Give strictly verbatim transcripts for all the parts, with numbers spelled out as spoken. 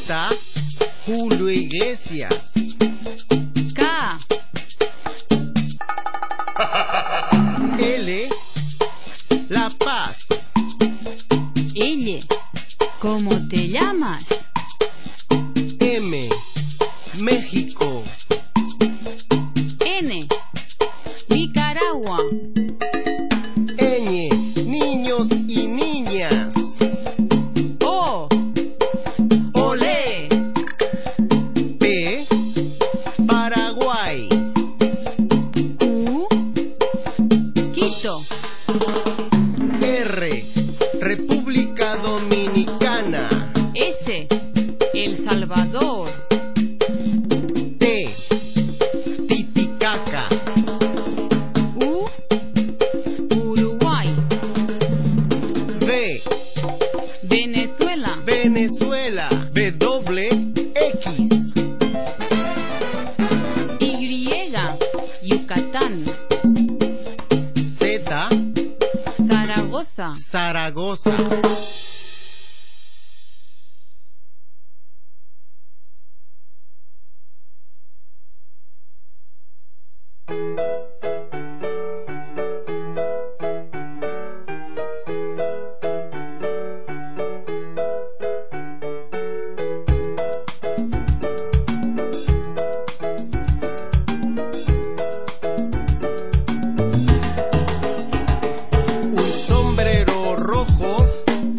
Z, Julio Iglesias. K. L, La Paz. L. ¿Cómo te llamas? M, México. N. Nicaragua. Ñ, niños y niñas. O. Olé. P, Paraguay. Q. Quito. R, República Dominicana. S. El Salvador. T, Titicaca. U. Uruguay. V, Venezuela. Venezuela. W, X. Y. Yucatán. Z, Zaragoza. Zaragoza. Un sombrero rojo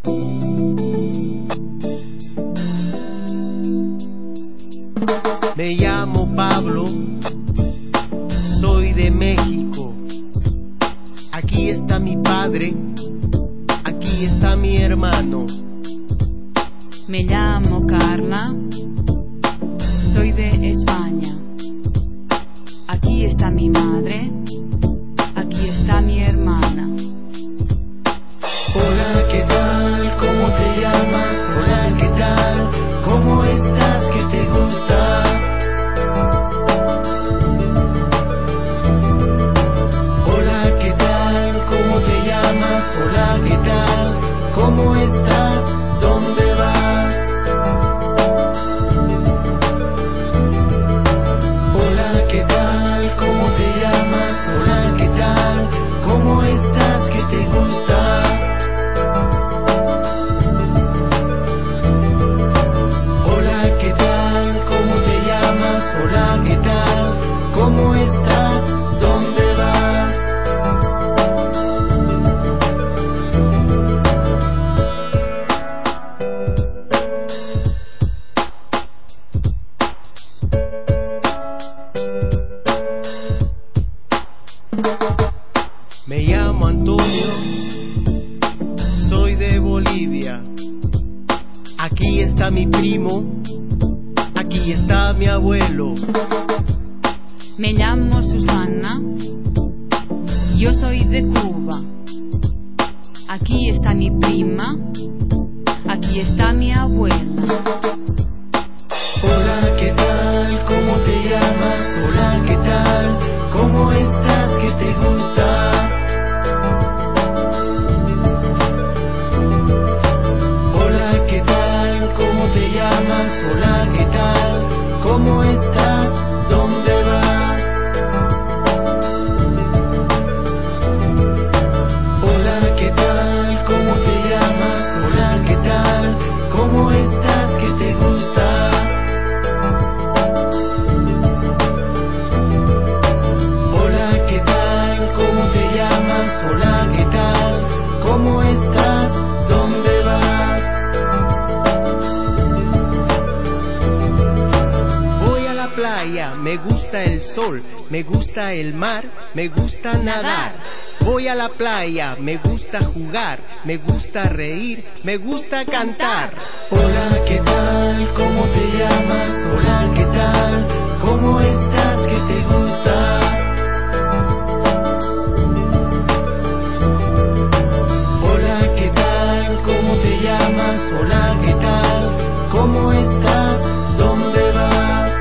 Me llamo Pablo, soy de México. Aquí está mi padre, aquí está mi hermano. Me llamo Carla, soy de España. Aquí está mi madre, aquí está mi hermana. Hola, ¿qué tal? ¿Cómo te llamas? Hola, ¿qué tal? ¿Cómo estás? ¿Qué te gusta? Hola, ¿qué tal? ¿Cómo te llamas? Hola, ¿qué tal? ¿Cómo estás? ¿Dónde vas? Hola, ¿qué tal? ¿Cómo te llamas? Hola, ¿qué tal? ¿Cómo estás? ¿Qué te gusta? Hola, ¿qué tal? ¿Cómo te llamas? Hola, ¿qué tal? ¿Cómo estás? ¿Dónde vas? Me llamo Antonio, soy de Bolivia. Aquí está mi primo, aquí está mi abuelo. Me llamo Susana, yo soy de Cuba. Aquí está mi prima, aquí está mi abuela. Hola, ¿qué tal? ¿Cómo te llamas? Hola, ¿qué tal? ¿Cómo estás? ¿Qué te gusta? Hola, ¿qué tal? ¿Cómo te llamas? Hola, ¿qué tal? ¿Cómo estás? ¿Dónde vas? Hola, ¿qué tal? ¿Cómo te llamas? Hola, ¿qué tal? ¿Cómo estás? ¿Qué te gusta? Hola, ¿qué tal? ¿Cómo te llamas? Hola, ¿qué tal? ¿Cómo estás? ¿Dónde vas? Voy a la playa, me gusta el sol, me gusta el mar, me gusta nadar. Voy a la playa, me gusta jugar, me gusta reír, me gusta cantar. Hola, ¿qué tal? ¿Cómo te llamas? Hola, ¿qué tal? ¿Cómo estás? ¿Qué te gusta? Hola, ¿qué tal? ¿Cómo te llamas? Hola, ¿qué tal? ¿Cómo estás? ¿Dónde vas?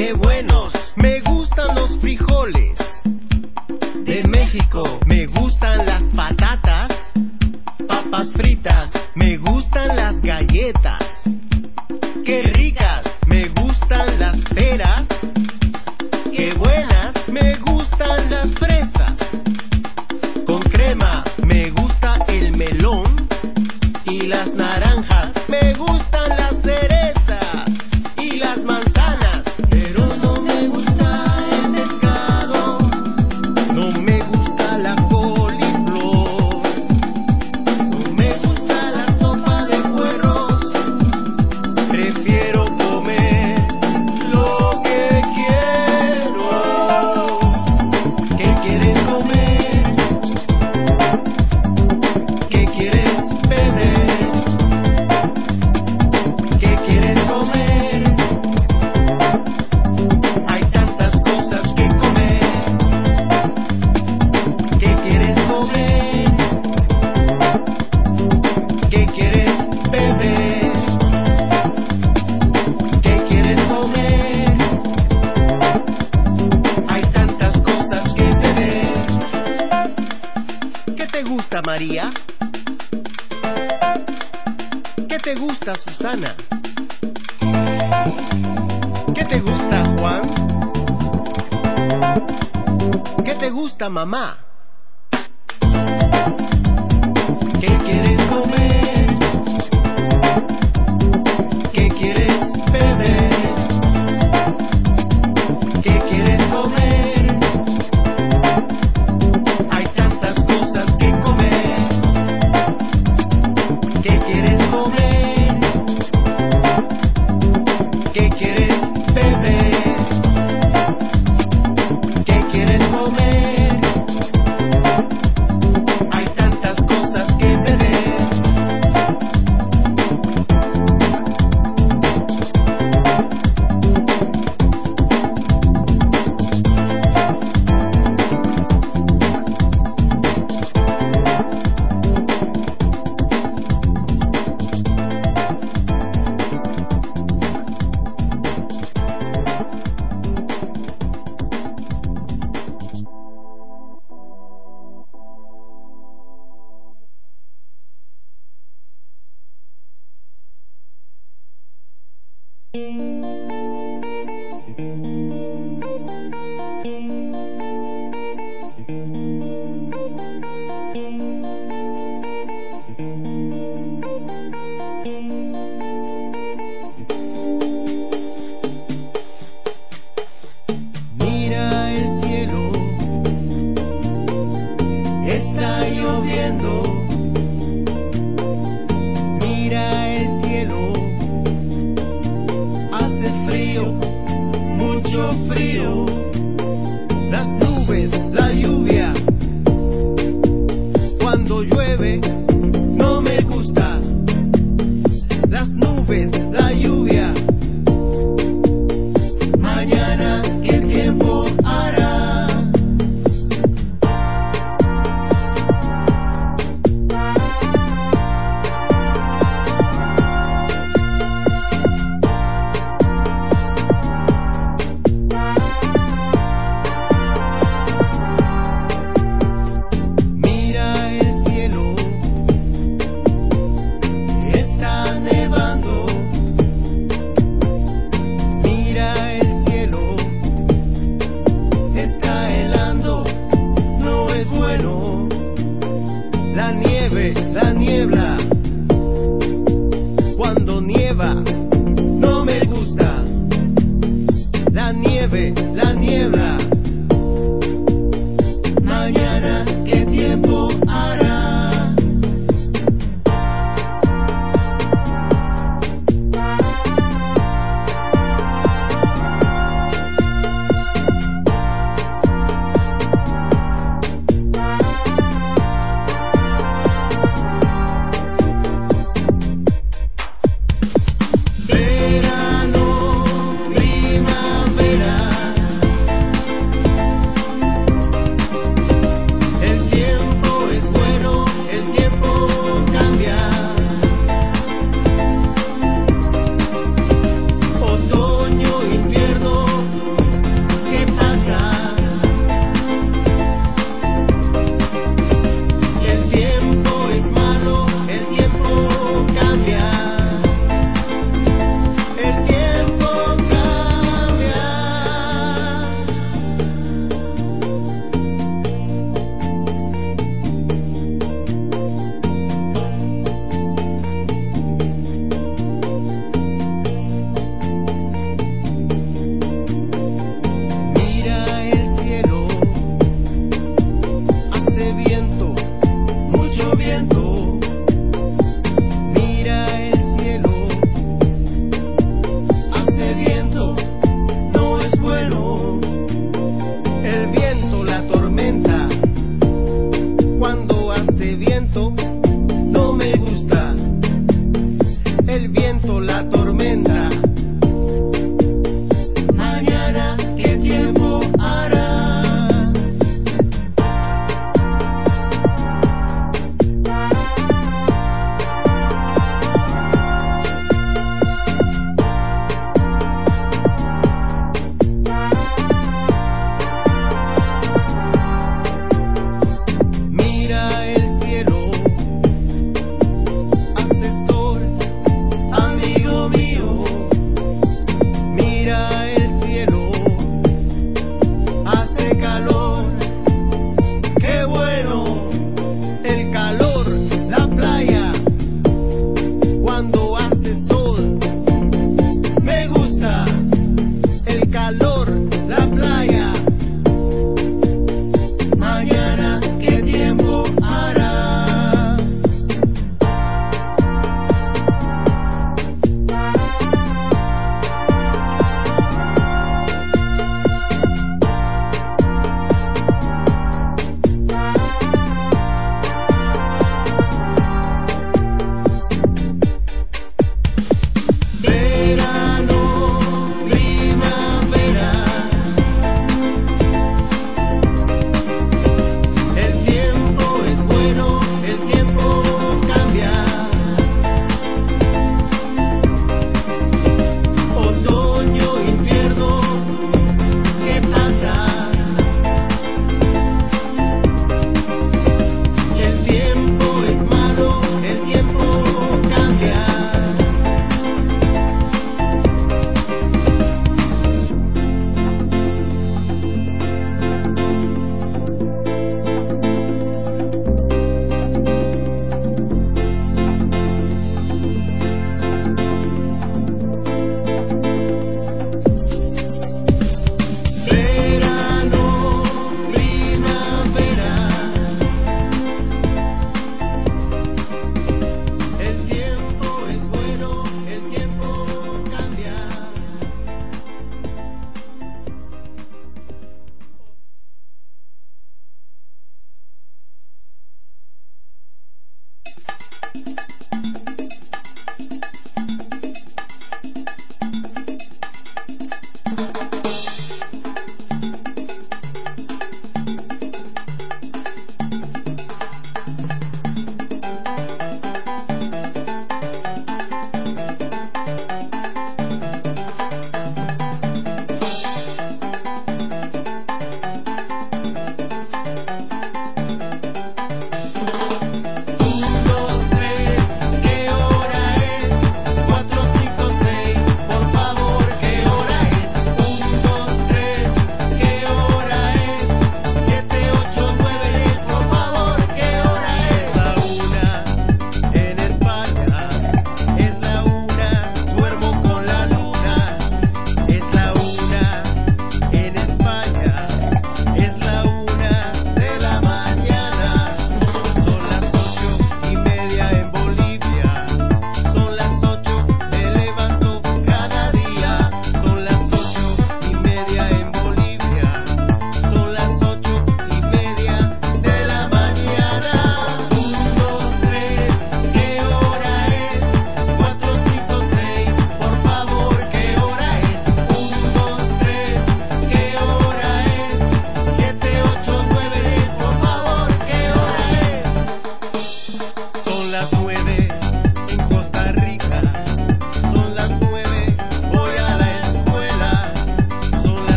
qué buenos. Me gustan los frijoles de México. Me gustan las patatas, papas fritas. Me gustan las galletas, qué ricas. Me gustan las peras, qué buenas. Me gustan las fresas con crema. Me gusta el melón y las naranjas. Me gustan las cerezas y las manzanas. Pero no me gusta el pescado, no me gusta la coliflor, no me gusta la sopa de puerros. Prefiero comer lo que quiero. ¿Qué quieres comer? ¿Qué quieres beber? ¿Qué quieres comer? Hay tantas cosas que comer. ¿Qué quieres comer? ¿Qué quieres beber? ¿Qué quieres comer? Hay tantas cosas que beber. ¿Qué te gusta, María? ¿Qué te gusta, Susana? ¿Qué te gusta, Juan? ¿Qué te gusta, mamá? ¿Qué quieres comer? ¿Qué quieres beber? ¿Qué quieres comer? Hay tantas cosas que comer. ¿Qué quieres comer? ¿Qué quieres beber? ¿Qué quieres comer? Hay tantas cosas que beber. Mira el cielo, está lloviendo. Mira el cielo, hace frío, mucho frío. Las nubes, la lluvia, cuando llueve no me gusta. Las nubes, la lluvia. Mañana, ¿qué tiempo hará?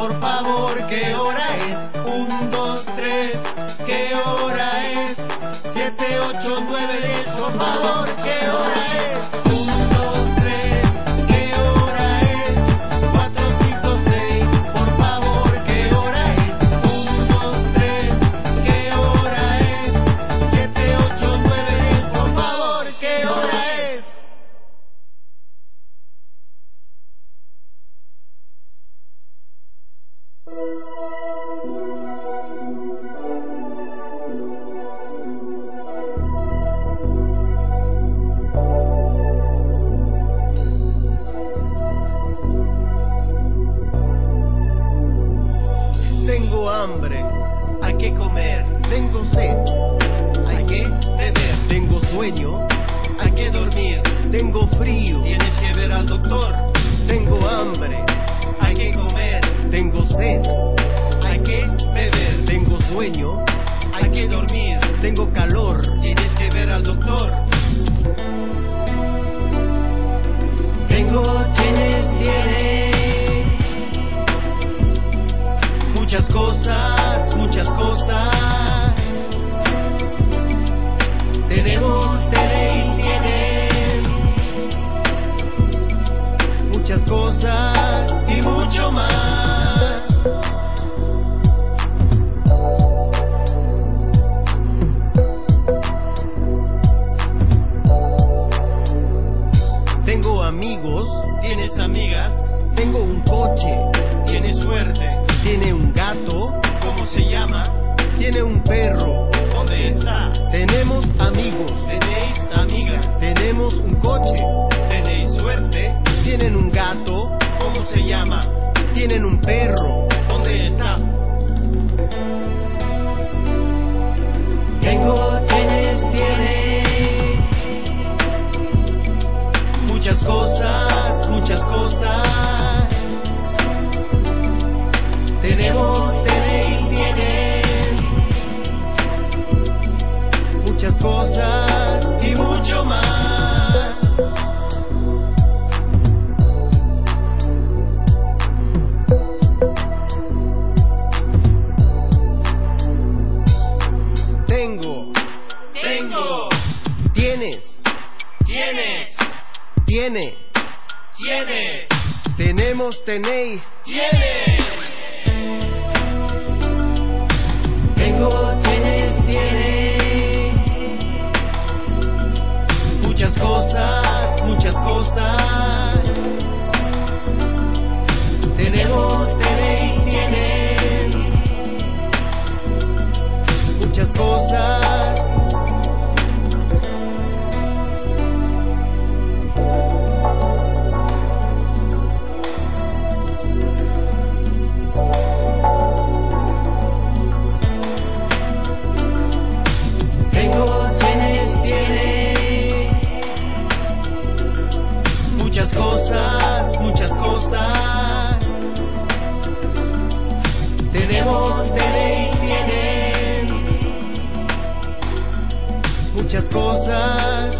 por favor, ¿qué hora es? Un, dos, tres, ¿qué hora es? Siete, ocho, nueve, diez, por favor, ¿qué hora es? Un, dos, tres, ¿qué hora es? Cuatro, cinco, seis, por favor, ¿qué hora es? Un, dos, tres, ¿qué hora es? Siete, ocho, nueve, diez, por favor, ¿qué hora es? Tengo hambre, hay que comer. Tengo sed, hay que beber. Tengo sueño, hay que dormir. Tengo frío, tienes que ver al doctor. Tengo hambre, hay que comer. Tengo sed, hay que beber. Tengo sueño, hay que dormir. Tengo calor, tienes que ver al doctor. Tengo, tienes, tiene. Muchas cosas, muchas cosas. Tenemos, tenéis, tienen. Muchas cosas Y mucho más. Tengo amigos, Tienes amigas, tengo un coche, tienes suerte. tiene un gato, ¿Cómo se llama? tiene un perro. ¿Dónde está? Tenemos amigos, Tenéis amigas, tenemos un coche, tenéis suerte. tienen un gato, ¿Cómo se llama? tienen un perro. ¿Dónde está? Tengo, tienes, tiene. Muchas cosas, muchas cosas. Tenemos, tenéis, tienen. Muchas cosas Y mucho más. tengo, Tengo, tienes, tienes, tiene, tiene, tenemos, tenéis. tiene. Tengo, tienes, tiene. Muchas cosas, muchas cosas. Tenemos, tenéis, tienen. Muchas cosas. Tengo, tienes, tiene. Muchas cosas, muchas cosas. Tenemos, tenéis, tienen. Muchas cosas.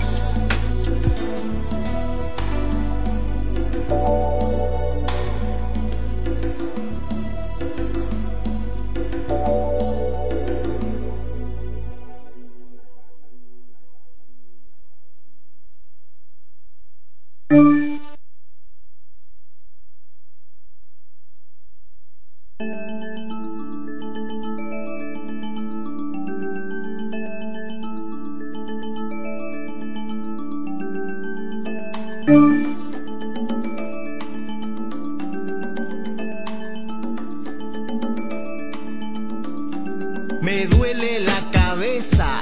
Me duele la cabeza,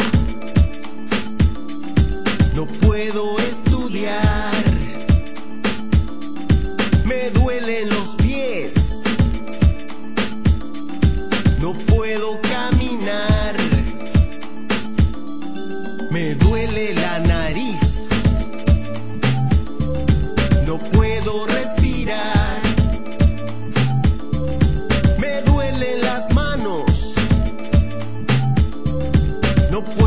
no puedo estudiar. Me duelen los pies, no puedo caminar. Me duele la nariz, no puedo respirar. Me duelen las manos, no puedo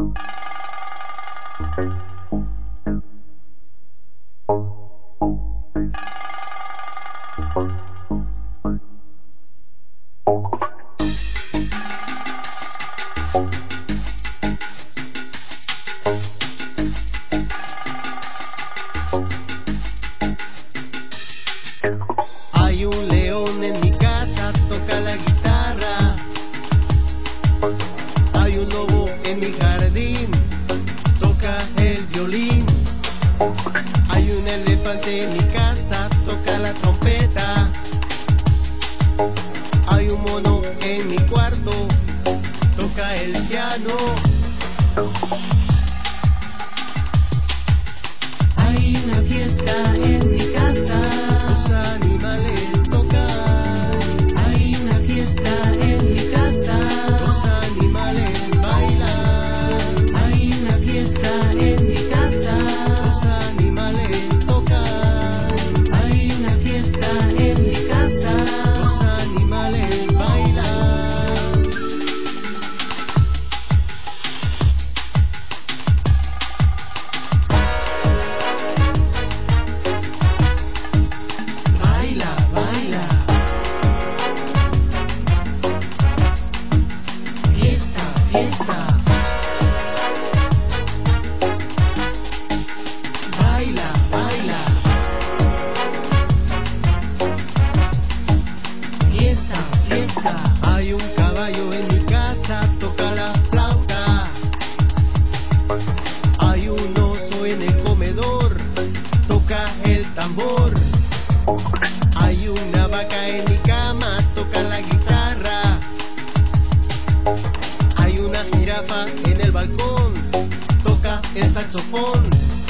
Hay un león en mi casa, toca la guitarra. Hay un lobo en mi jardín, toca el violín. Hay un elefante en mi casa, toca la trompeta. Hay un mono en mi cuarto, toca el piano. Hay una fiesta en mi casa. Los animales tocan. Hay una fiesta en mi casa. Los animales bailan. Hay una fiesta en mi casa. Los animales tocan. Hay una fiesta en mi casa. Los animales bailan. Baila, baila. Fiesta, fiesta. Baila, baila. Fiesta, fiesta. Hay un caballo en mi casa, toca la flauta. Hay un oso en el comedor, toca el tambor. Hay una vaca en mi cama, toca la guitarra. Hay una jirafa en el balcón, toca el saxofón.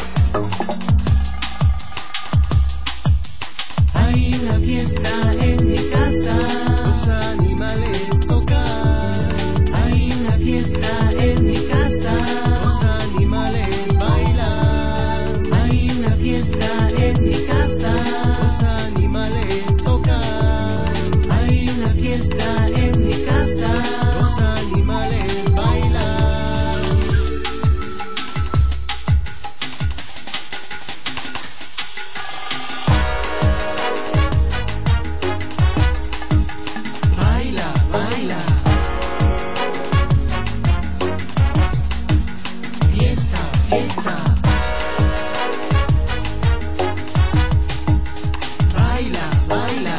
Hay una fiesta en mi casa. Los animales tocan. Hay una fiesta en mi casa. Los animales bailan. Hay una fiesta en mi casa. Los animales tocan. Hay una fiesta en mi casa. Los animales bailan. Baila, baila. Fiesta, fiesta. Baila, baila.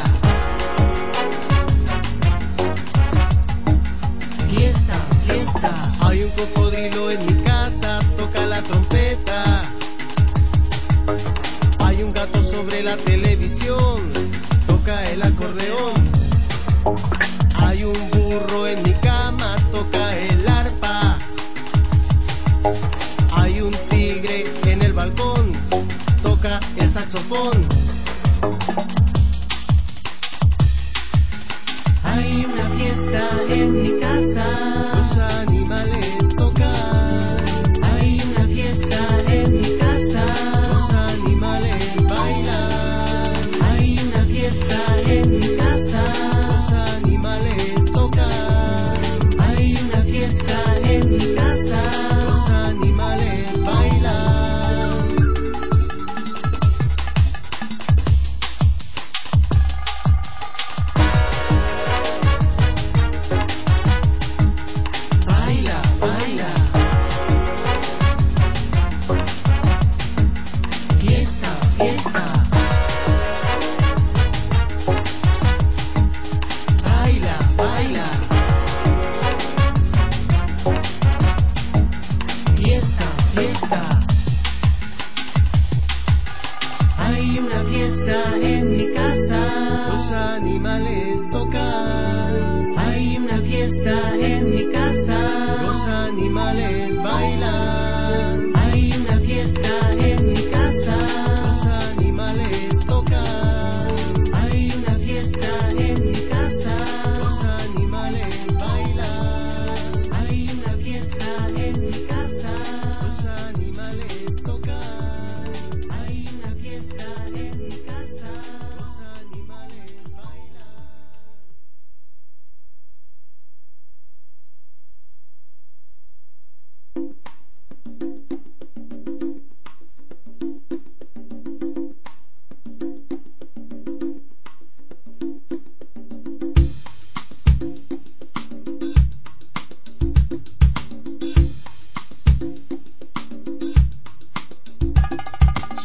Fiesta, fiesta. Hay un cocodrilo en mi casa, toca la trompeta. Hay un gato sobre la televisión, toca el acordeón. Hay un burro en mi cama, toca el arpa. Hay un tigre en el balcón, toca el saxofón. Hay una fiesta en mi casa. Los animales tocan.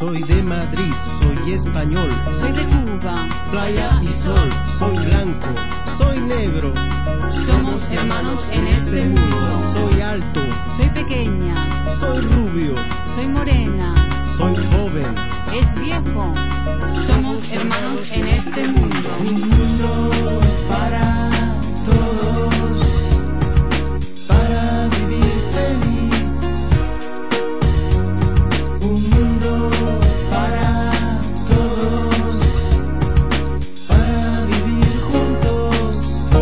soy de Madrid, soy español. Soy de Cuba, Playa y sol, soy blanco, soy negro. somos hermanos en este mundo. Soy alto, Soy pequeña, soy rubio, soy morena, soy joven. es viejo. Somos hermanos en este mundo. Un mundo para todos, para vivir feliz. Un mundo para todos, para vivir juntos.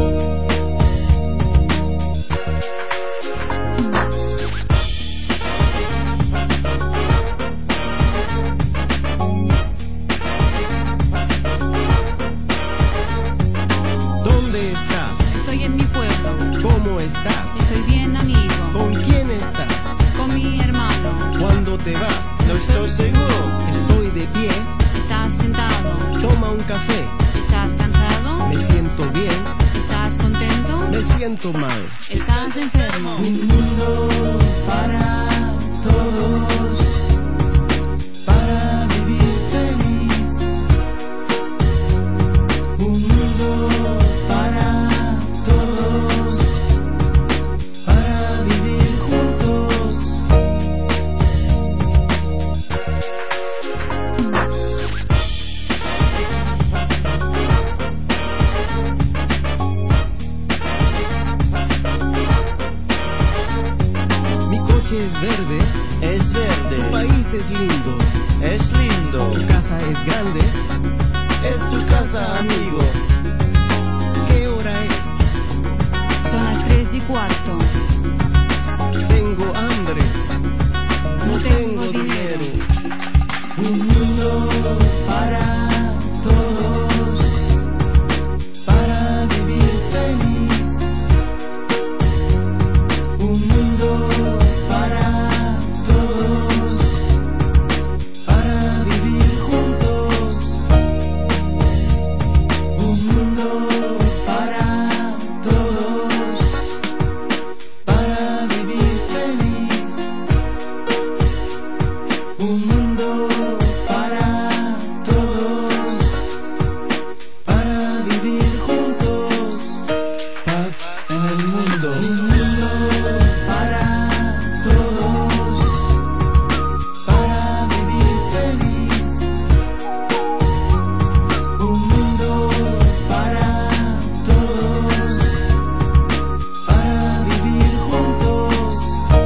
¿Dónde estás? Estoy en mi pueblo, ¿Cómo estás? estoy bien amigo, ¿Con quién estás? con mi hermano. ¿Cuándo te vas? No estoy seguro. Estoy de pie. ¿Estás sentado? Toma un café. ¿Estás cansado? Me siento bien. ¿Estás contento? Me siento mal. ¿Estás enfermo? Un mundo para todos, para vivir feliz. Un mundo para todos, para vivir juntos. Mi coche es verde. Es verde, Tu país es lindo. es lindo, Tu casa es grande. es tu casa, amigo. ¿Qué hora es? Son las tres y cuarto. Tengo hambre. No tengo dinero. Un mundo para todos, para vivir feliz. Un mundo para todos, para vivir juntos. Un mundo para todos, para vivir feliz. Un mundo para todos, para vivir juntos. Paz en el mundo. Un mundo para todos, para vivir feliz. Un mundo para todos, para vivir juntos.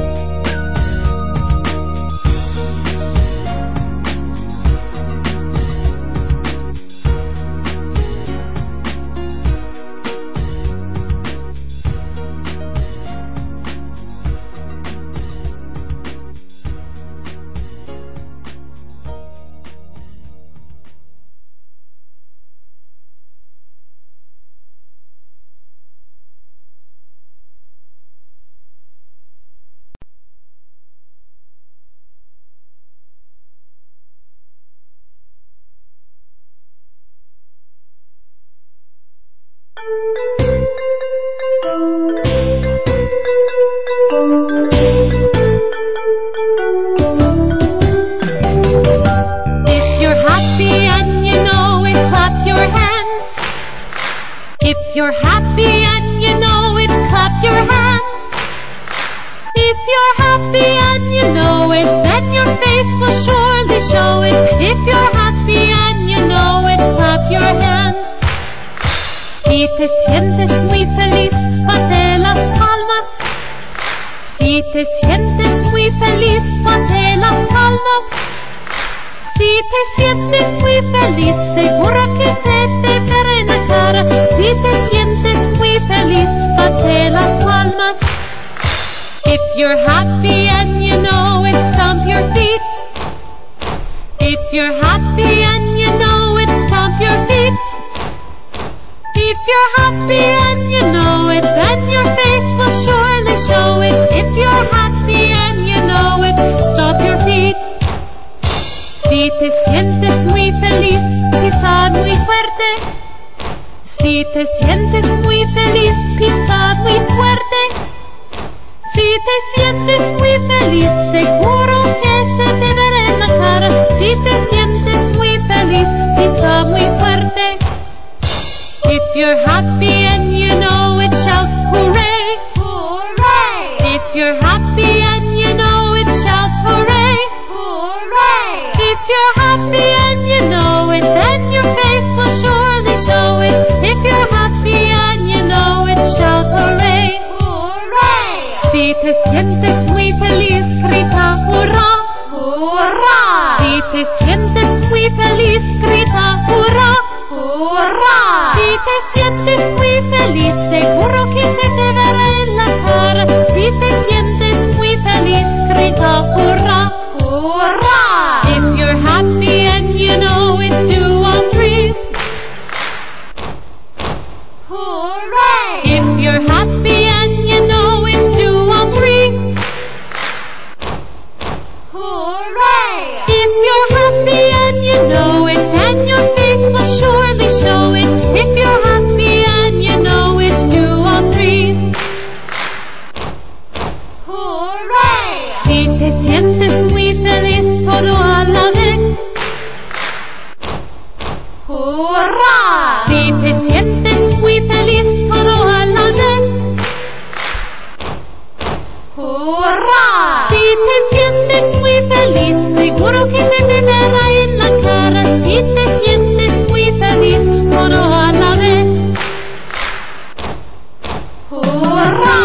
If you're happy and you know it, clap your hands. If you're happy and you know it, clap your hands. If you're happy and you know it, then your face will surely show it. If you're happy and you know it, clap your hands. Si te sientes muy feliz, bate las palmas. Si te sientes muy feliz, bate las palmas. Si te sientes muy feliz, seguro que se te verá en la cara. Si te sientes muy feliz, bate las palmas. If you're happy and you know it, stomp your feet. If you're happy and you know it, stomp your feet. If you're happy and you know it, then your face will surely show it. If you're happy and you know it, stomp your feet. Si te sientes muy feliz, pisa muy fuerte. Si te sientes muy feliz, pisa muy fuerte. Si te sientes muy feliz, seguro que se te verá en la cara. Si te you're happy and you know it, shout hooray! Hooray! If you're happy and you know it, shout hooray! Hooray! If you're happy and you know it, then your face will surely show it. If you're happy and you know it, shout hooray! Hooray! Si te sientes muy feliz, grita hurra! Hurra! Si te sientes muy feliz, grita hurra! ¡Hurra! Si te sientes muy feliz, seguro que se te verá en la cara. Si te sientes muy feliz, grita hurra! ¡Hurra! If you're happy and you know it, do all three. Hooray! If you're happy and you know it, do all three. Hooray! If you're happy and you know it, then your face will surely show it. If you're happy and you know it, do all three. Hooray! Si te sientes muy feliz, todo a la vez. Hurra! Si te sientes muy feliz, todo a la vez. Hurra! Si te sientes muy feliz, seguro que se te verá en la cara. Si te sientes muy feliz, todo a la vez. Hurra!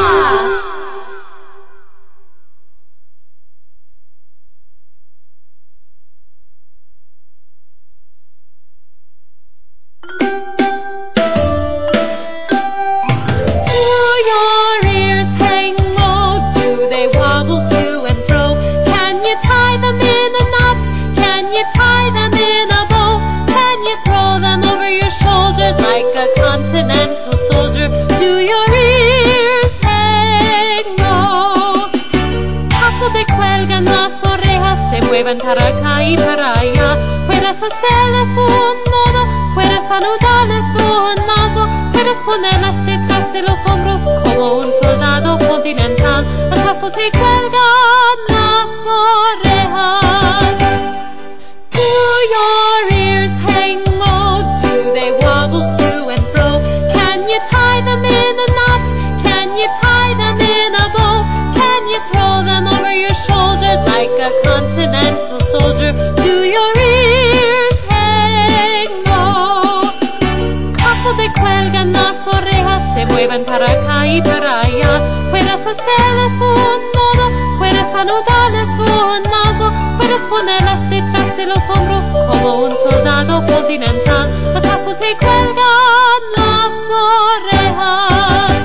Para acá y para allá, puedes hacerles un modo, puedes saludarles un mazo, puedes ponerlas detrás de los hombros como un soldado continental. ¿Acaso te cuelgan las orejas? Do your ears hang low? Do they wobble to and fro? Can you tie them in a knot? Can you tie them in a bow? Can you throw them over your shoulder like a continental soldier? Do your ears hang low? ¿Acaso te cuelgan las orejas? Se mueven para acá y para allá. Puedes hacerles un modo, puedes saludarles un mazo, puedes ponerlas detrás de los hombros como un soldado continental. ¿Acaso te cuelgan las orejas?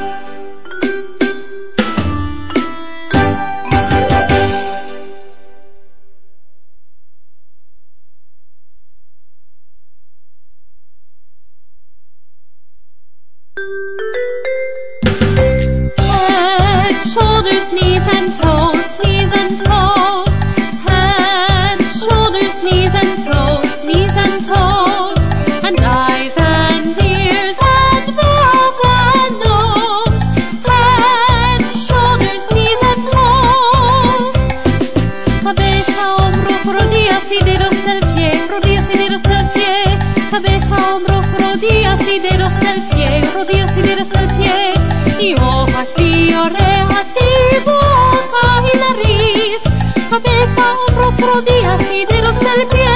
Head, shoulders, knees and toes, knees and toes. Head, shoulders, knees and toes, knees and toes. And eyes and ears and mouth and nose. Head, shoulders, knees and toes. Cabeza, hombros, rodillas y dedos del pie, rodillas y dedos del pie. Cabeza, hombros, rodillas y dedos del pie, rodillas y dedos del pie. Y ojos y orejas y boca y nariz. Cabeza, hombros, rodillas y dedos del pie.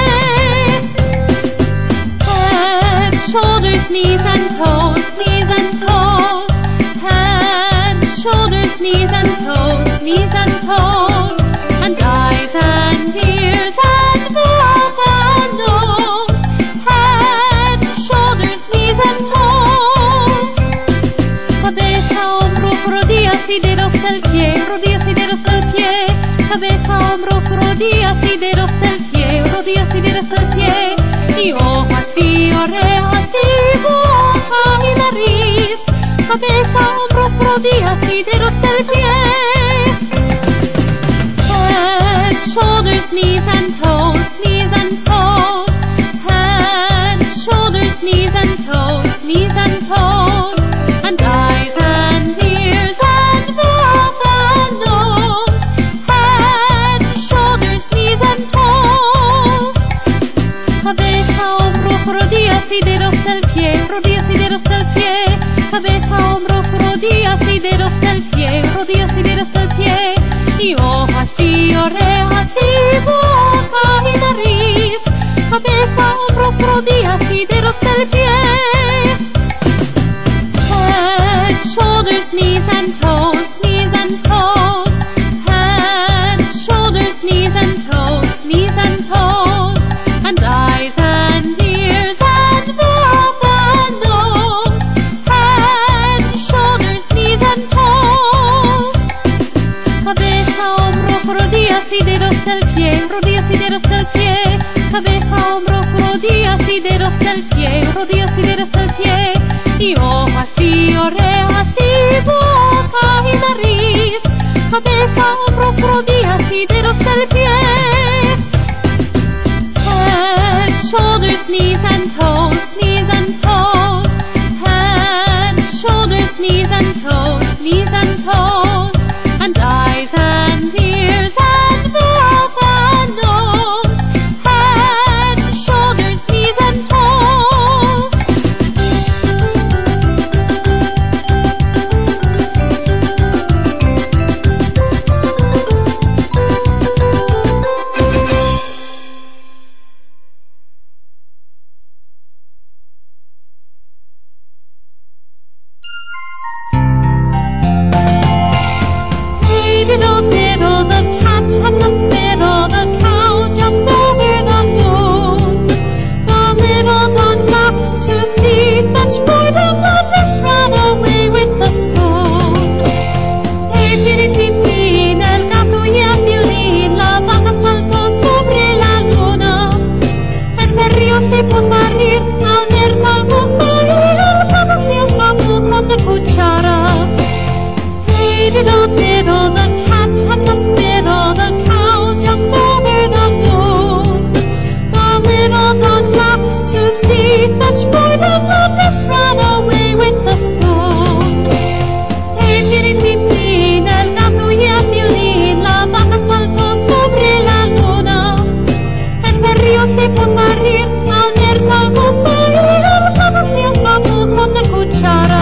Head, shoulders, knees and toes, knees and toes. Head, shoulders, knees and toes, knees and toes. And eyes and ears and mouth and nose. Head, shoulders, knees and toes. Cabeza, hombros, rodillas y dedos del pie, rodillas y dedos del pie. Cabeza, hombros, rodillas y dedos del pie, rodillas y dedos del pie. Y ojos y orejas y boca y nariz. Cabeza, hombros, rodillas y dedos del pie. Head, shoulders, knees and toes, knees and toes. Head, shoulders, knees and toes, knees and toes. And eyes and ears and mouth and nose. Head, shoulders, knees and toes. Cabeza, hombros, rodillas y dedos del pie, rodillas y dedos del y dedos del pie, rodillas y dedos del pie, cabeza, hombros, rodillas y dedos del pie, rodillas y dedos del pie, y ojos y orejas y boca y nariz, cabeza, hombros, rodillas y dedos del pie. Head, shoulders, knees and toes, knees and toes. Head, shoulders, knees and toes, knees and toes. And eyes and ears and mouth and nose. Head, shoulders, knees and toes. Diddle diddle, the cat and the fiddle, the cow jumped over the moon. The little dog laughed to see such sport, and the fish ran away with the spoon. Hey, piripipín, el gato y el violín, la vaca saltó sobre la luna. El perrillo se puso a reír al ver tal cosa y el conoció el gato con la cuchara. Hey, diddle diddle, the cat and the fiddle, the cow jumped over the moon. The little dog laughed to see such sport, and the fish ran away with the spoon. Hey, piripipín, el gato y el violín, la vaca saltó sobre la luna. El perrillo se puso a reír al ver tal cosa y el conoció el gato con la cuchara.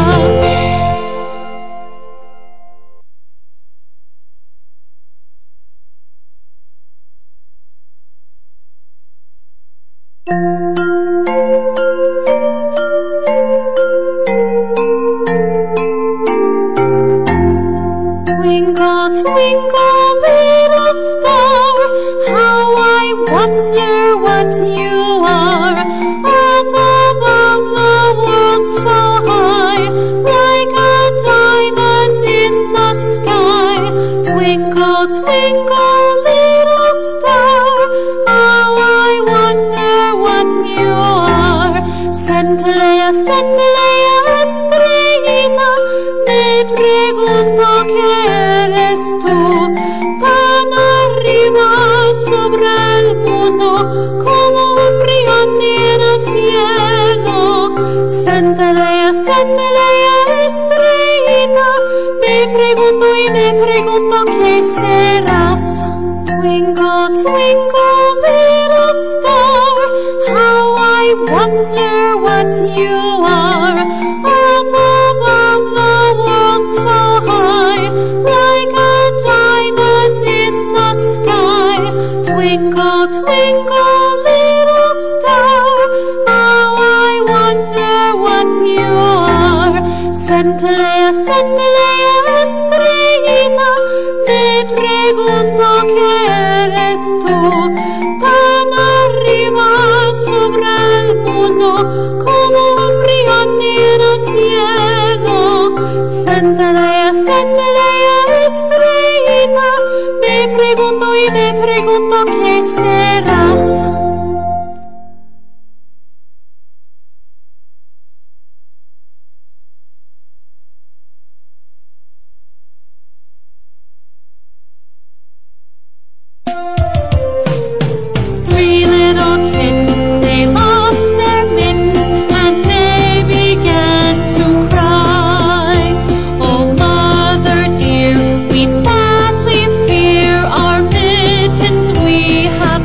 Twinkle, twinkle, little star, how I wonder what you are. Up above the world so high, like a diamond in the sky. Twinkle, twinkle, little star, how I wonder what you are. Centelea, centelea, estrellita, me pregunto qué eres tú. Tan arriba sobre el mundo, como un brillante en el cielo. Centelea, centelea, estrellita, me pregunto y me pregunto qué serás. Twinkle, twinkle, little star, how I wonder what you are. Up above the world so high, like a diamond in the sky. Twinkle, twinkle, little star, how I wonder what you are. Centelea, centelea, estrellita, me pregunto qué eres tú. Tan arriba sobre el mundo, como un brillante en el cielo. Centelea, centelea, estrellita, me pregunto y me pregunto qué serás. Three little kittens, they lost their mittens, and they began to cry. Oh, mother dear, we sadly fear our mittens we have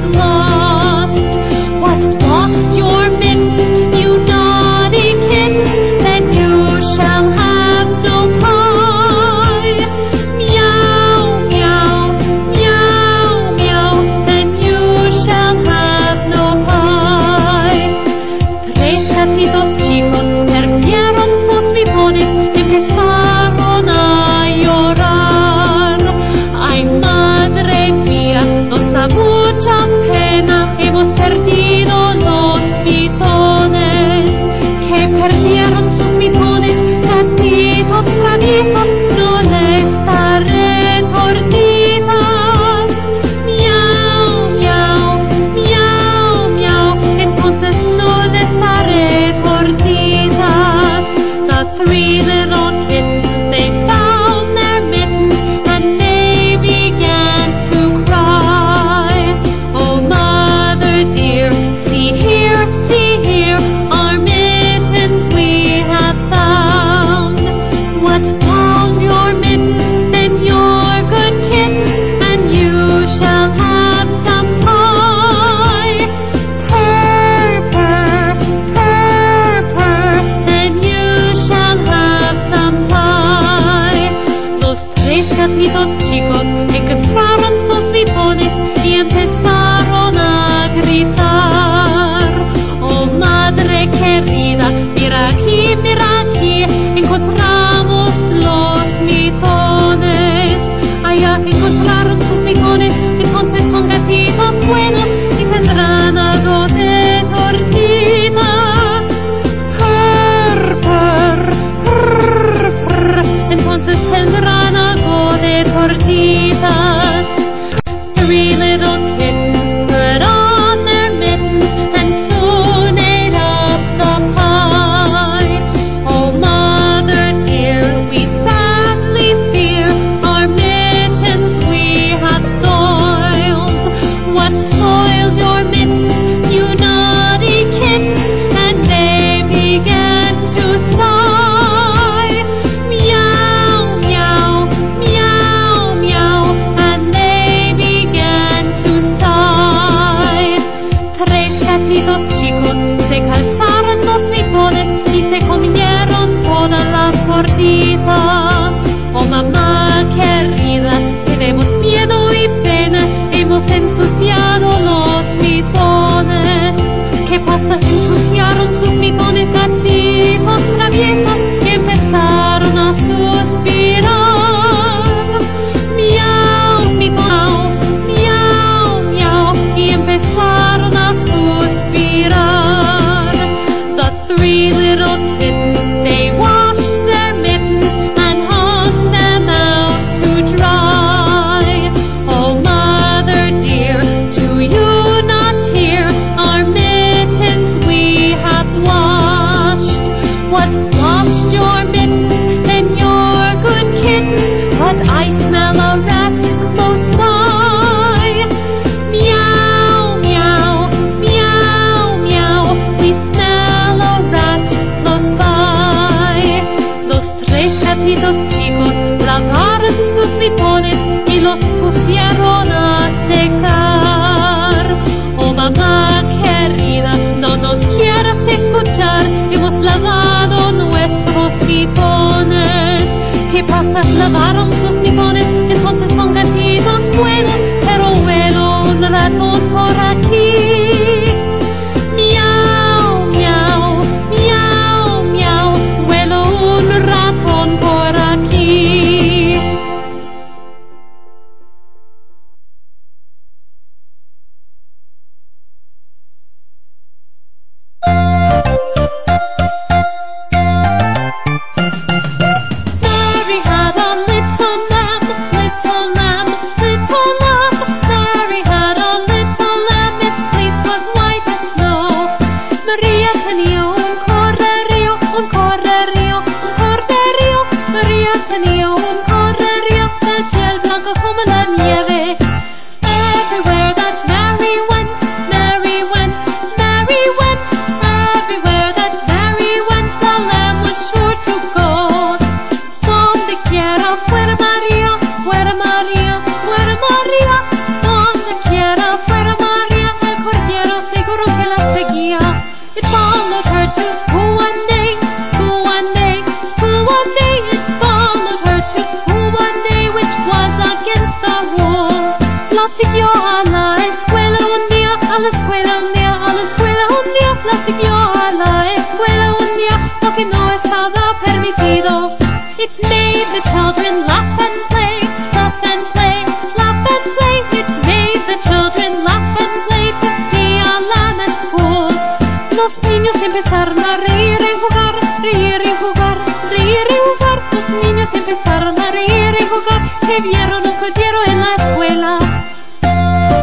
la siguió a la escuela un día, a la escuela un día, a la escuela un día, la siguió a la escuela un día, lo que no estaba permitido. It made the children laugh and play, laugh and play, laugh and play. It made the children laugh and play to see a lamb at school. Los niños empezaron a reír y jugar, reír y jugar, reír y jugar. Los niños empezaron a reír y jugar, que vieron un cordero en la escuela.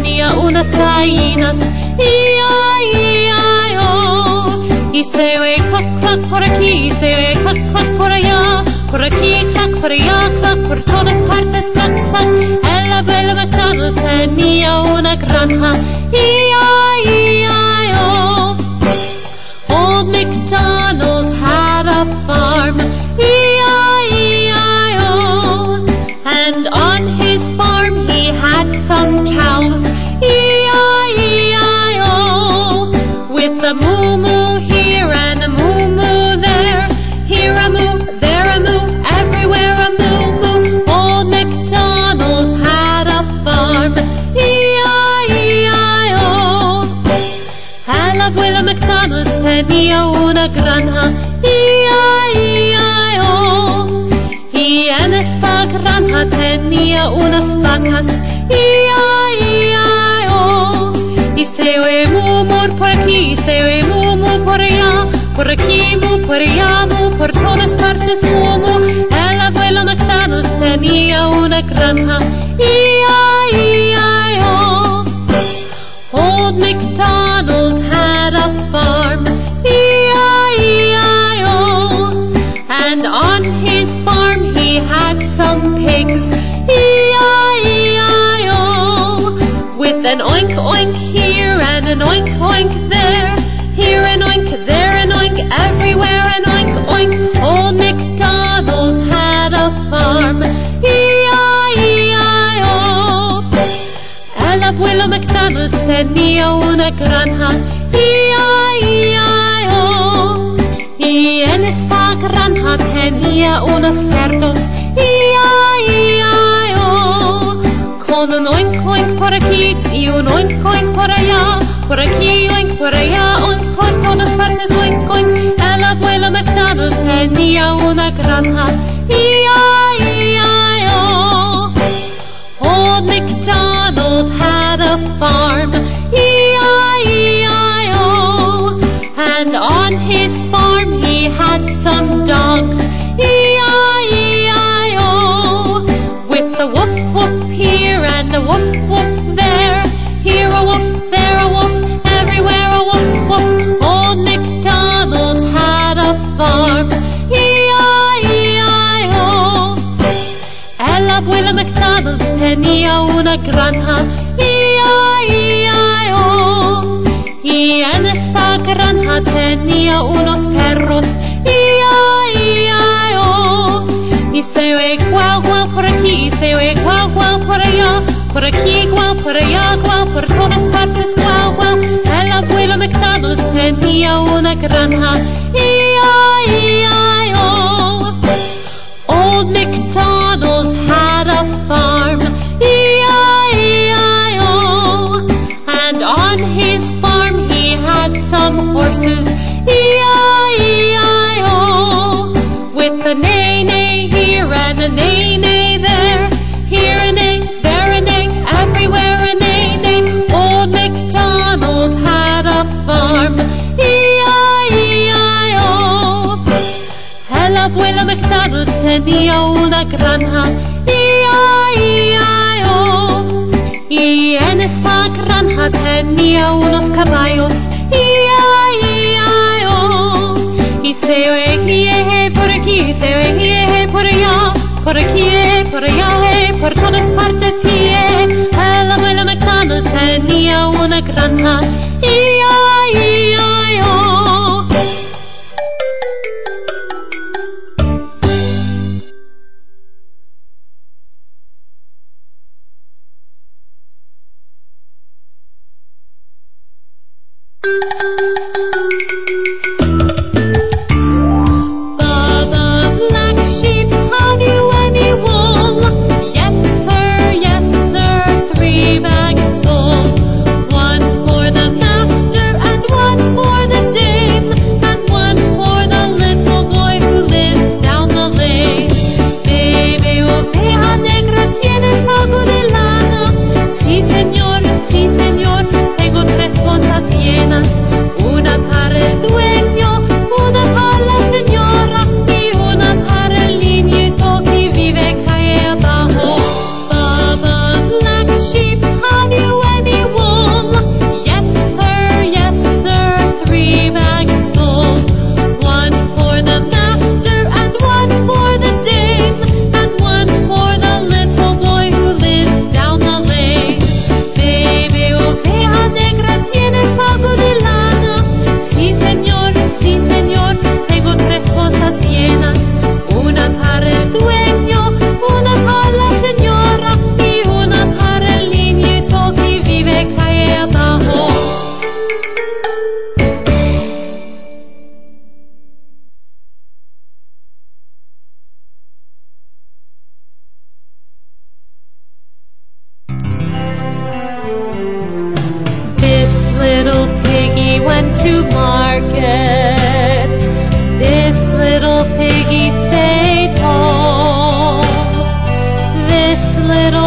tenía unas gallinas, I I I O. Y se ve clac clac por aquí, se ve clac clac por allá, por aquí clac, por allá clac, por todas partes clac clac. El abuelo MacDonald tenía una granja, E I E I O. Old MacDonald had a farm, E I E I O. And on his farm he had some cows, E I E I O. With a moo-moo here and a moo-moo there, here a moo, there a moo, everywhere a moo-moo. Old MacDonald had a farm, E I E I O. El abuelo MacDonald tenía una granja, E I E I O. Y en esta granja tenía unas vacas, E I E I O. Y se oye murmur por aquí, se oye murmur por allá, por aquí mu, por allá mu, por todas partes mu mu. El abuelo MacDonald tenía una granja, E I E I O. Old MacDonald had a farm, E I E I O. And on his farm he had some pigs, E I E I O. With an oink oink here and an oink oink there, here an oink, there an oink, everywhere an oink oink. Old MacDonald had a farm, E I E I O. El abuelo MacDonald tenía una granja, E I E I O. Y en esta granja tenía unos cerdos, E I E I O. Con un oink oink por aquí y un oink oink por allá, por aquí oink, por allá oink, por todas partes oink oink. El abuelo MacDonald tenía una granja, E I E I O. Old MacDonald had a farm, E I E I O. And on his farm he had some dogs, E I E I O. With a woof woof here and a woof woof there, here a woof, there a woof, everywhere a woof woof. Old MacDonald had a farm, E I E I O. El abuelo MacDonald tenía una granja, E I E I O. Y en esta granja tenía unos perros, E I E I O. Y se oye guau guau por aquí, se oye guau guau por allá, por aquí guau, por allá guau, por todas partes guau guau. El abuelo MacDonald tenía una granja, E I E I O. Old MacDonald had a farm, E I E I O. And on his farm he had some horses, E I E I O. With a neigh-neigh here and a neigh-neigh there, here a neigh, there a neigh, everywhere a neigh-neigh. Old MacDonald had a farm, E I E I O. El abuelo MacDonald tenía una granja, E I E I O. Y en esta granja tenía unos caballos, E I E I O. Y se oye jie por aquí, se oye jie por allá, por aquí, por allá, por todas partes jie. El abuelo MacDonald tenía una granja, E I E I O. Baba, black sheep, have you any wool?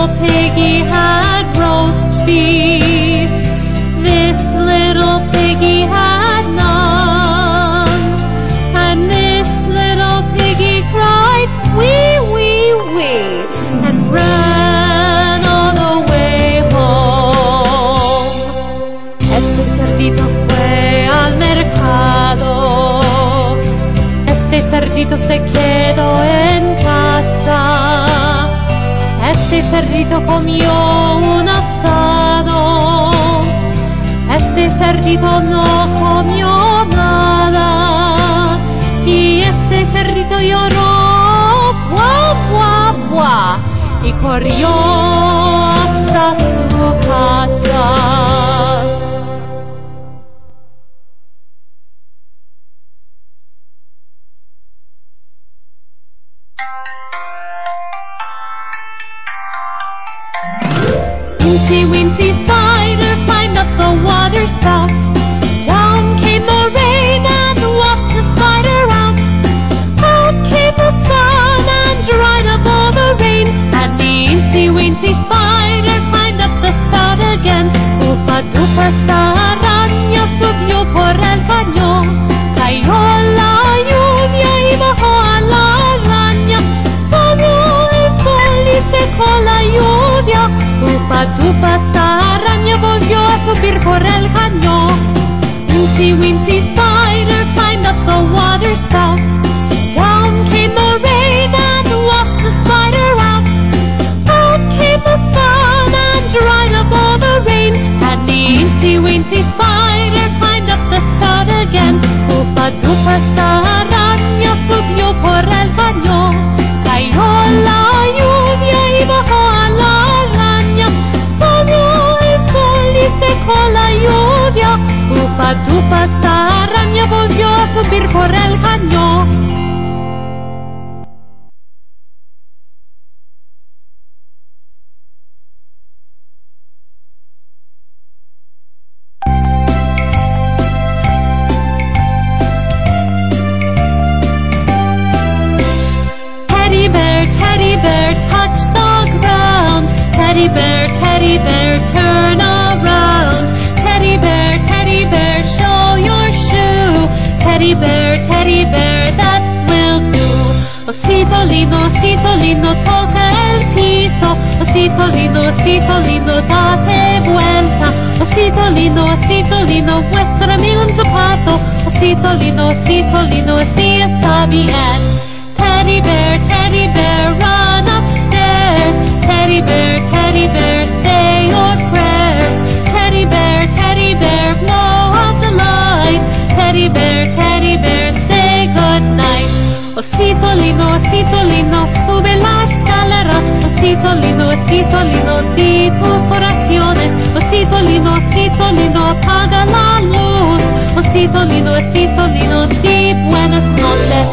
little piggy had roast beef. This little piggy had none. And this little piggy cried, wee, wee, wee, and ran all the way home. Este cerdito fue al mercado. Este cerdito se quedó en casa. Este cerdito comió un asado. Este cerdito no comió nada. Y este cerdito lloró, buah, buah, buah, y corrió hasta su casa. Incy Wincy Spider climbed up the water spout. Down came the rain and washed the spider out. Out came the sun and dried up all the rain. And the Incy Wincy Spider climbed up the spout again. Upa dupa esta araña subió por el cañón. Cayó la lluvia y bajó a la araña. Salió el sol y secó la lluvia. Upa dupa esta araña volvió a subir por el cañón. Incy Wincy Spider climbed up the water spout. Down came the rain and washed the spider out. Out came the sun and dried up all the rain. And the Incy Wincy Spider climbed up the spout again. Upa dupa esta araña subió por el cañón. Cayó la lluvia y bajó a la araña. Salió el sol y secó la lluvia. Upa dupa esta araña volvió a subir por el cañón. Teddy bear, teddy bear, touch the ground. Teddy bear, teddy bear, turn around. Teddy bear, teddy bear, show your shoe. Teddy bear, teddy bear, that will do. Osito lindo, osito lindo, toca el piso. Osito lindo, osito lindo, date vuelta. Osito lindo, osito lindo, muéstrame un zapato. Osito lindo, osito lindo, así está bien. Teddy bear, teddy bear, run upstairs. Teddy bear, teddy bear, say your prayers. Teddy bear, teddy bear, blow out the light. Teddy bear, teddy bear, say good night. Osito lindo, osito lindo, sube la escalera. Osito lindo, osito lindo, di tus oraciones. Osito lindo, osito lindo, apaga la luz. Osito lindo, osito lindo, di buenas noches.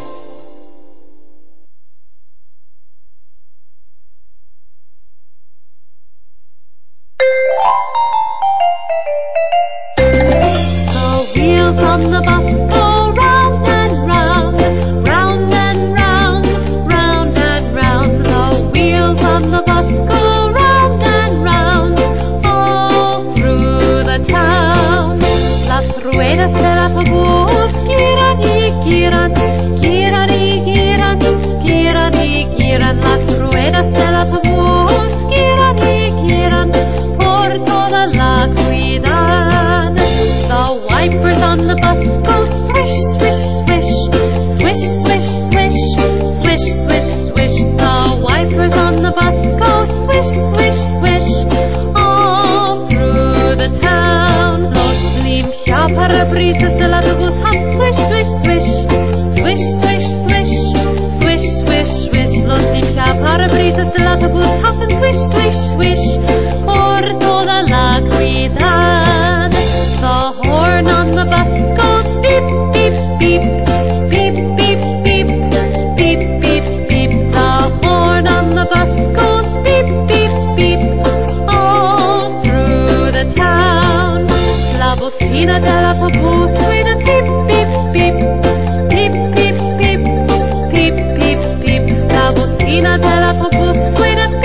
The wheels on the bus go round and round, round and round, round and round. The wheels on the bus go round and round, all through the town. Las ruedas del autobús giran y giran, giran y giran, giran y giran. Las ruedas del autobús giran y giran por toda la ciudad. The wipers on the bus go swish, swish, swish, swish, swish, swish, swish, swish, swish. The wipers on the bus go swish, swish, swish, all through the town. Los limpiaparabrisas del autobús hacen swish, swish, swish, swish, swish, swish, swish, swish, swish. Los limpiaparabrisas del autobús hacen swish, swish, swish, por toda la ciudad. The horn on the bus goes beep, beep, beep, beep, beep, beep, beep, beep, beep. The horn on the bus goes beep, beep, beep, all through the town. La bocina del autobús suena beep, beep, beep, beep, beep, beep, beep, beep, beep. La bocina del autobús suena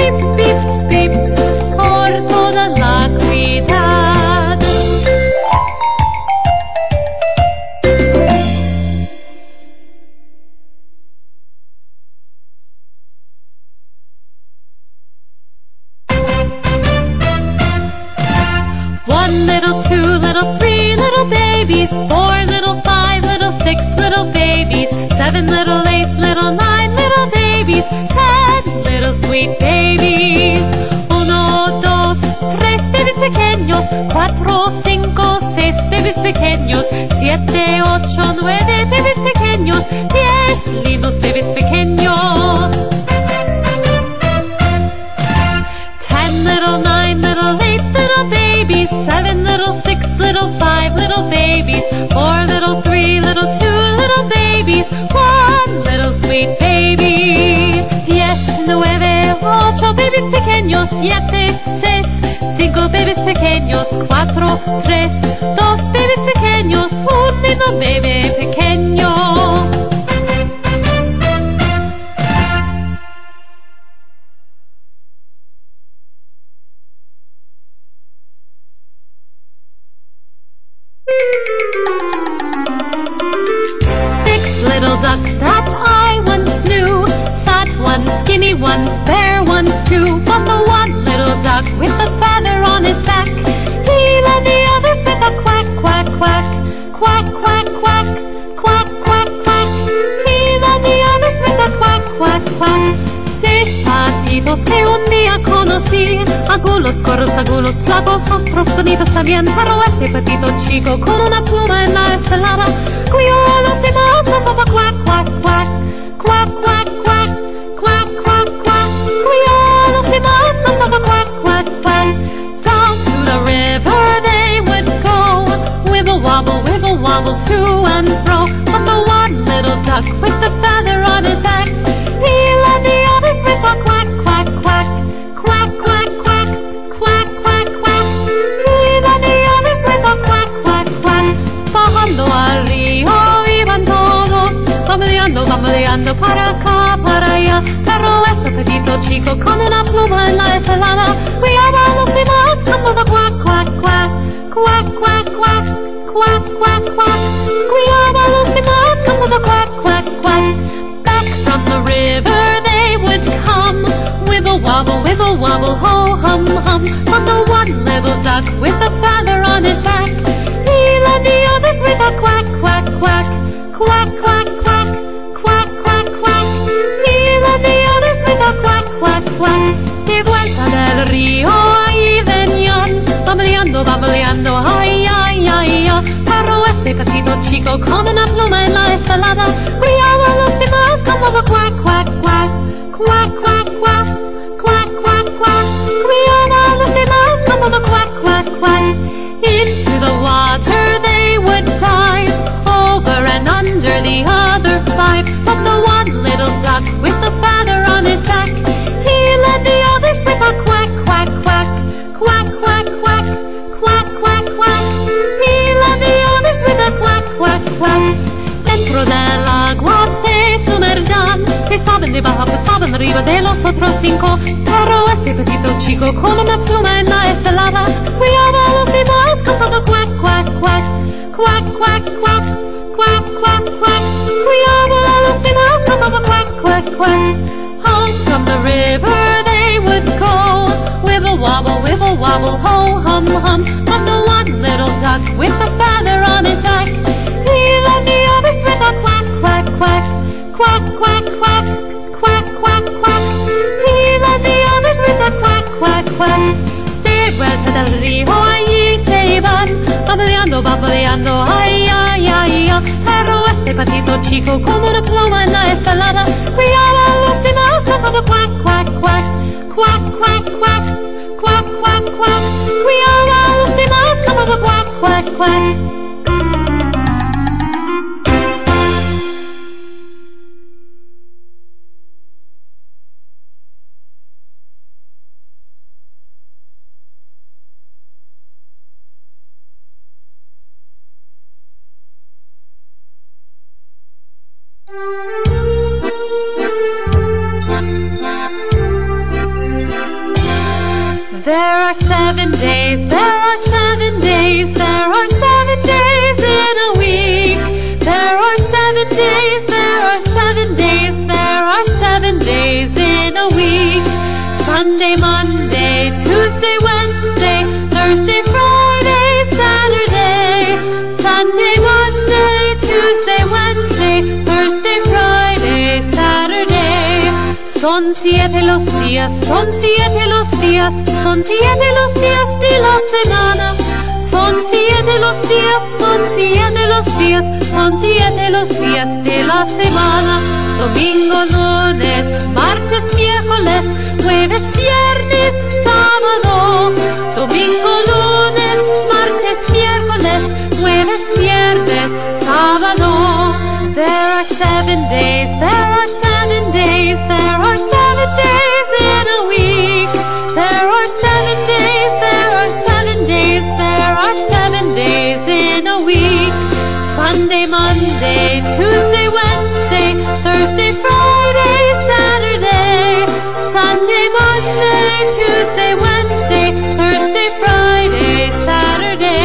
ten little sweet babies. Uno, dos, tres babies pequeños, cuatro, cinco, seis babies pequeños, siete, ocho, nueve babies pequeños, diez lindos babies pequeños. Ten little, nine little, eight little babies, seven little, six little, five little babies, four little, three little, two little babies, one little sweet baby. Diez, nueve, ocho babies pequeños, siete, seis, cinco babies pequeños, cuatro, tres, dos babies pequeños, un lindo bebé pequeño. Six little ducks that I once knew, fat ones, skinny ones, fair ones too. But the one little duck with the feather on his back, he led the others with a quack, quack, quack, quack, quack, quack, quack, quack, quack. He led the others with a quack, quack, quack. Seis patitos que un día conocí, algunos gordos, algunos flacos, otros bonitos también, pero este petito chico con una pluma en la estelada, cuyo a los demás cantaba quack, quack, quack, quack, quack, quack, quack, quack, quack, cuyo a los demás cantaba quack, quack, quack. Down to the river they would go, wibble wobble, wibble wobble to and fro. But the one little duck with the feather on his back, he led the others with a quack, quack, quack, quack, quack, quack, quack, quack, quack. He led the others with a quack, quack, quack. Bajando al río iban todos, bamboleando, bamboleando para acá, para allá. Pero este petito chico con una pluma en la estelada, cuidaba a los demás cantando quack, quack, quack, quack, quack, quack, quack, quack, quack. Cuidaba a los demás cantando quack, quack, quack. Back from the river they would come, wibble wobble, wibble wobble, ho hum hum. But the one little duck with the feather on his back, he led the others with a quack, quack, quack, quack, quack, quack, quack, quack, quack. He led the others with a quack, quack, quack. De vuelta del río ahí venían, bamboleando, bamboleando, ay, ay, ay, ay. Pero este petito chico con una pluma en la estelada, cuidaba a los demás cantando quack, quack, quack, quack, quack, quack, quack, quack, quack. Cuidaba a los demás cantando quack, quack, quack. Into the water they would dive, over and under the other five. But the one little duck with the feather on his back, he led the others with a quack, quack, quack, quack, quack, quack, quack, quack, quack. He led the others with a quack, quack, quack. Dentro del agua se sumergían, estaban debajo, estaban arriba de los otros cinco. Pero este petito chico con una pluma en la estelada, cuidaba a los demás cantando quack, quack, quack, quack, quack, quack, quack, quack, quack. Cuidaba a los demás cantando quack, quack, quack. Home from the river they would go, wibble wobble, wibble wobble, ho hum hum. But the one little duck with the feather on his back, he led the others with a quack, quack, quack, quack, quack, quack, quack, quack, quack. He led the others with a quack, quack, quack. De vuelta del río allí se iban, bamboleando, bamboleando, ay, ay, ay, ay. Pero este patito chico con una pluma en la estelada, cuidaba a los demás cantando quack, quack, quack, quack, quack, quack, quack, quack, quack. Cuidaba a los demás cantando quack, quack, quack. There are seven days, there are seven days, there are seven days in a week. There are seven days, there are seven days, there are seven days in a week. Sunday, Monday, Tuesday, Wednesday, Thursday, Friday, Saturday. Sunday, Monday, Tuesday, Wednesday, Thursday, Friday, Saturday. So siete los días, son siete los días, son siete los días de la semana. Son siete los días, son siete los días, son siete los días de la semana. Domingo, lunes, martes, miércoles, jueves, viernes, sábado. Domingo, lunes, martes, miércoles, jueves, viernes, sábado. There are seven days, there are seven days, there are seven days in a week. There are seven days, there are seven days, there are seven days in a week. Sunday, Monday, Tuesday, Wednesday, Thursday, Friday, Saturday. Sunday, Monday, Tuesday, Wednesday, Thursday, Friday, Saturday.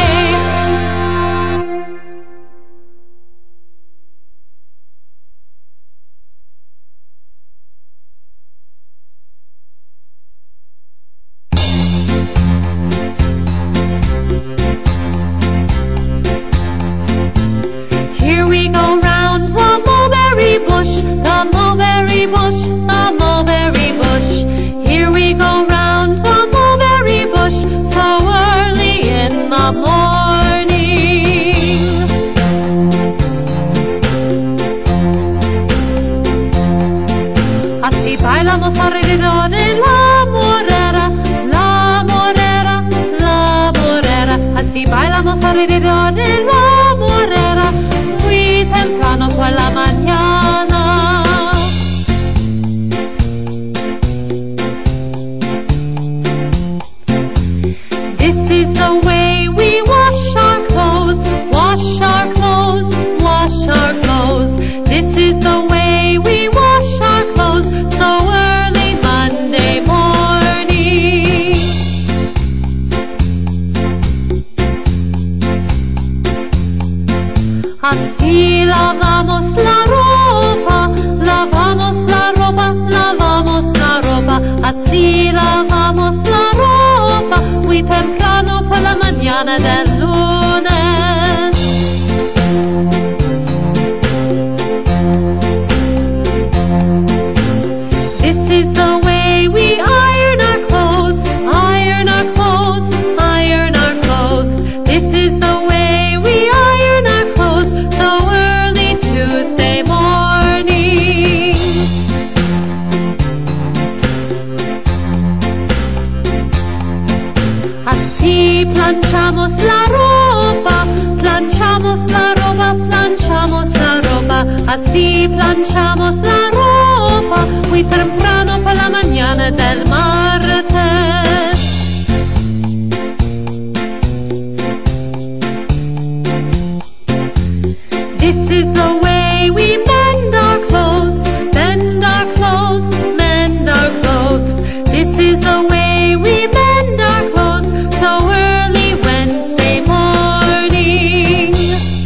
Here we go round the mulberry bush, the mulberry bush, the mulberry bush. Here we go round the mulberry bush, so early in the morning. Así bailamos alrededor de la morera, la morera, la morera. Así bailamos alrededor de la morera, muy temprano por la mañana. This is the way we wash our clothes, wash our clothes, wash our clothes. This is the way we wash our clothes, so early Monday morning. Así lavamos la ropa, lavamos la ropa, lavamos la ropa. Así lavamos la ropa, muy temprano por la mañana del lunes. This is the way we iron our clothes, iron our clothes, iron our clothes. This is the way we iron our clothes, so early Tuesday morning. Así planchamos la ropa, planchamos la ropa, planchamos la ropa. Así planchamos la ropa, muy temprano por la mañana del martes. This is the way we mend our clothes, mend our clothes, mend our clothes. This is the way we mend our clothes, so early Wednesday morning.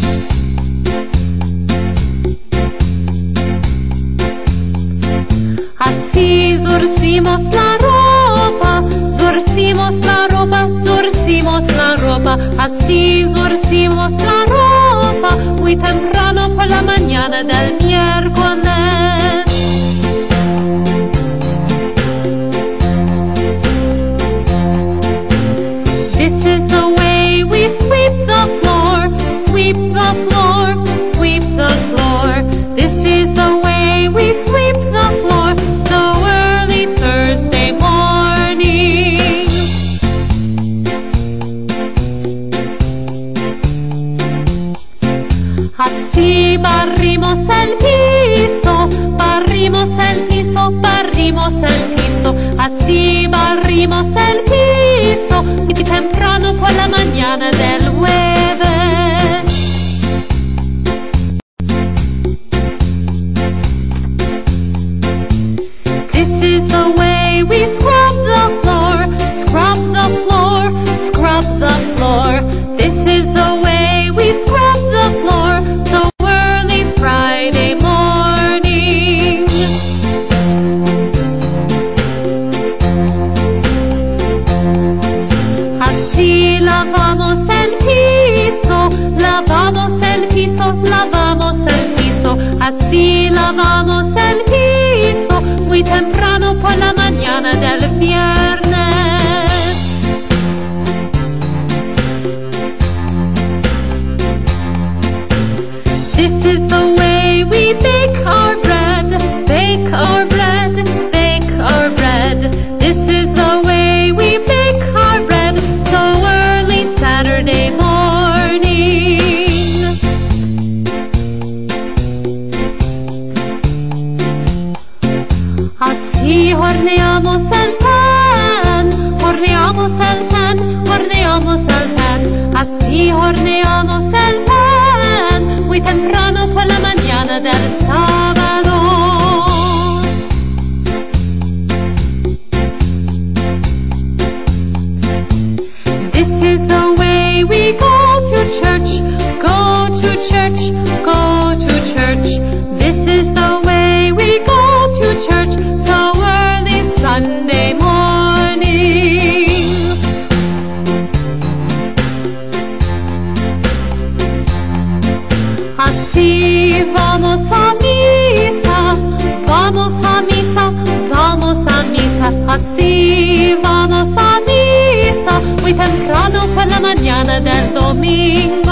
Así zurcimos la ropa, zurcimos la ropa, zurcimos la ropa. Así zurcimos la ropa, muy temprano por la mañana del miércoles. This is the way we sweep the floor, sweep the floor, sweep the floor. This is the way we sweep the floor, so early Thursday morning. Así barrimos el piso, barrimos el piso, barrimos el piso. Así barrimos el piso, y temprano por la mañana del jueves. This is the way we scrub the floor, scrub the floor, scrub the floor. This is the way we scrub the floor, so early Friday morning. Así lavamos el así vamos a misa, vamos a misa, vamos a misa, así vamos a misa, muy temprano por la mañana del domingo.